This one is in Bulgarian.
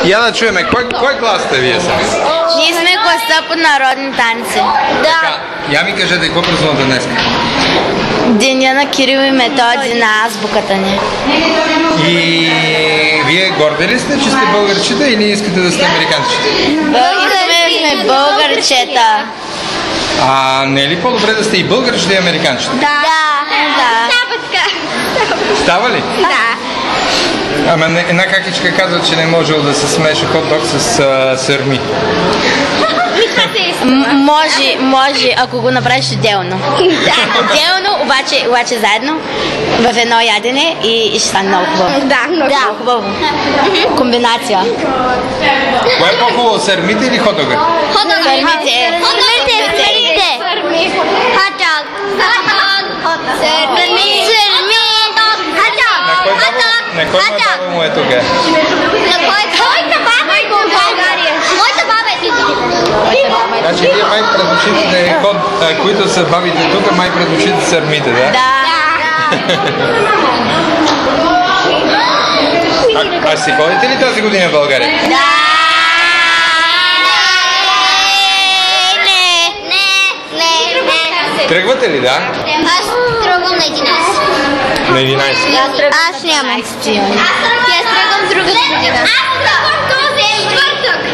Я да чуеме, кой клас сте вие сега? Ние сме класа по народни танци. Така, я ми кажете, какво празнувате днес? Деня на Кирил и Методи на азбуката ни. И вие горди ли сте, че сте българчета или искате да сте американчета? Искаме сме българчета. Не е ли по-добре да сте и българчета и американчета? Да. Става ли? Да. Ама една какичка казва, че не можел да се смеша хот-дог с сърми. Може, ако го направиш отделно. Отделно, обаче заедно, в едно ядене и ще стане много хубаво. Да, много хубаво. Комбинация. Кое е по-хубаво, сърмите или хот-дога? Сърмите. На кой баба му е тук? Моята баба е от България. Моята баба е тук. Значи вие май предпочитате, които са бабите тук, май предпочитате сърмите, да? Да. А си ходите ли тази година в България? Да. Не. Тръгвате ли, да? Аз тръгвам на 11. На 11. Аз нямам. Аз тръгвам другата година. Аз тръгвам този четвъртък.